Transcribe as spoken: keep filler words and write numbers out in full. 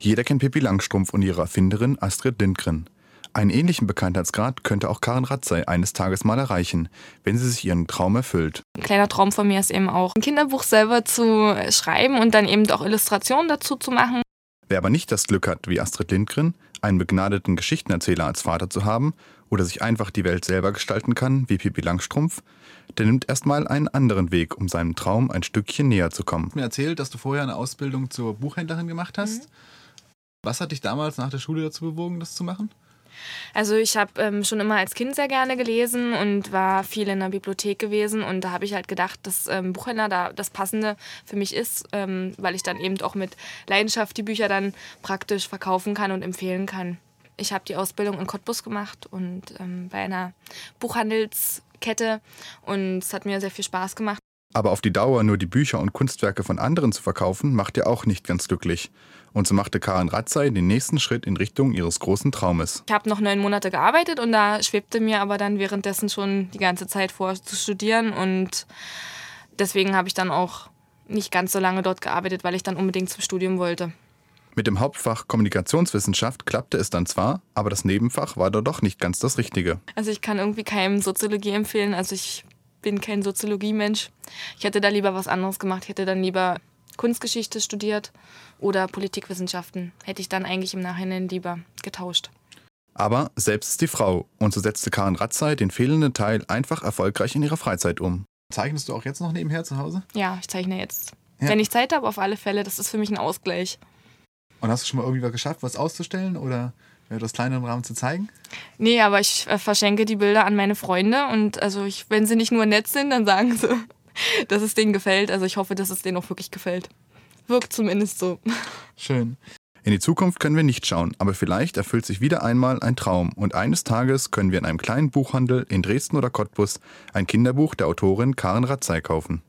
Jeder kennt Pippi Langstrumpf und ihre Erfinderin Astrid Lindgren. Einen ähnlichen Bekanntheitsgrad könnte auch Karin Ratzay eines Tages mal erreichen, wenn sie sich ihren Traum erfüllt. Ein kleiner Traum von mir ist eben auch, ein Kinderbuch selber zu schreiben und dann eben auch Illustrationen dazu zu machen. Wer aber nicht das Glück hat, wie Astrid Lindgren, einen begnadeten Geschichtenerzähler als Vater zu haben oder sich einfach die Welt selber gestalten kann, wie Pippi Langstrumpf, der nimmt erstmal einen anderen Weg, um seinem Traum ein Stückchen näher zu kommen. Du hast mir erzählt, dass du vorher eine Ausbildung zur Buchhändlerin gemacht hast. Mhm. Was hat dich damals nach der Schule dazu bewogen, das zu machen? Also ich habe ähm, schon immer als Kind sehr gerne gelesen und war viel in der Bibliothek gewesen. Und da habe ich halt gedacht, dass ähm, Buchhändler da das Passende für mich ist, ähm, weil ich dann eben auch mit Leidenschaft die Bücher dann praktisch verkaufen kann und empfehlen kann. Ich habe die Ausbildung in Cottbus gemacht und ähm, bei einer Buchhandelskette und es hat mir sehr viel Spaß gemacht. Aber auf die Dauer nur die Bücher und Kunstwerke von anderen zu verkaufen, macht ja auch nicht ganz glücklich. Und so machte Karin Ratzay den nächsten Schritt in Richtung ihres großen Traumes. Ich habe noch neun Monate gearbeitet und da schwebte mir aber dann währenddessen schon die ganze Zeit vor, zu studieren. Und deswegen habe ich dann auch nicht ganz so lange dort gearbeitet, weil ich dann unbedingt zum Studium wollte. Mit dem Hauptfach Kommunikationswissenschaft klappte es dann zwar, aber das Nebenfach war da doch nicht ganz das Richtige. Also ich kann irgendwie keinem Soziologie empfehlen, also ich bin kein Soziologie-Mensch. Ich hätte da lieber was anderes gemacht. Ich hätte dann lieber Kunstgeschichte studiert oder Politikwissenschaften. Hätte ich dann eigentlich im Nachhinein lieber getauscht. Aber selbst ist die Frau und so setzte Karin Ratzay den fehlenden Teil einfach erfolgreich in ihrer Freizeit um. Zeichnest du auch jetzt noch nebenher zu Hause? Ja, ich zeichne jetzt. Ja. Wenn ich Zeit habe, auf alle Fälle. Das ist für mich ein Ausgleich. Und hast du schon mal irgendwie was geschafft, was auszustellen oder das kleineren Rahmen zu zeigen? Nee, aber ich äh, verschenke die Bilder an meine Freunde und also ich, wenn sie nicht nur nett sind, dann sagen sie, dass es denen gefällt. Also ich hoffe, dass es denen auch wirklich gefällt. Wirkt zumindest so. Schön. In die Zukunft können wir nicht schauen, aber vielleicht erfüllt sich wieder einmal ein Traum und eines Tages können wir in einem kleinen Buchhandel in Dresden oder Cottbus ein Kinderbuch der Autorin Karin Ratzay kaufen.